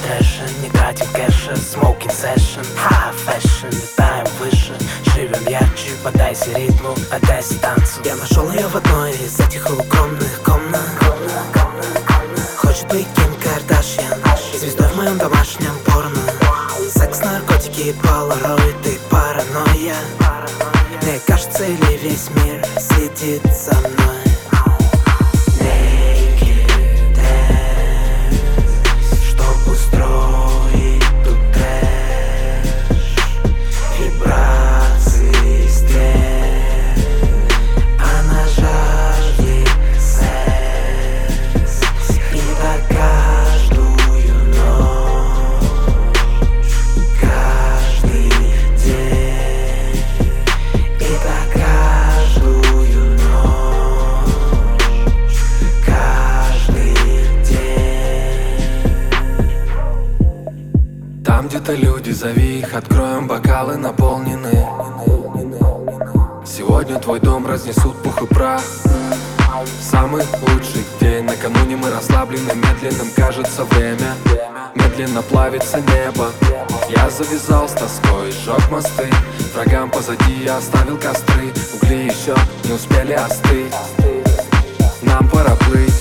трэша, не тратим кэша, smoking session, high fashion, летаем выше, живем ярче, поддайся ритму, отдайся танцу. Я нашел ее в одной из этих укромных комнат. Хочет быть Ким Кардашьян, звездой в моем домашнем порно. Секс, наркотики, полароиды, паранойя. Мне кажется, или весь мир сидит со мной. Чтоб устроить тут трэш, вибрации стресс, она жаждет секс. И так каждую ночь, каждый день. И так каждую ночь, каждый день. Там где-то люди, зови их, откроем, бокалы наполнены. Сегодня твой дом разнесут пух и прах. Самый лучший день, накануне мы расслаблены, медленным кажется время. Медленно плавится небо. Я завязал с тоской, сжег мосты. Врагам позади я оставил костры. Угли еще не успели остыть. Нам пора плыть.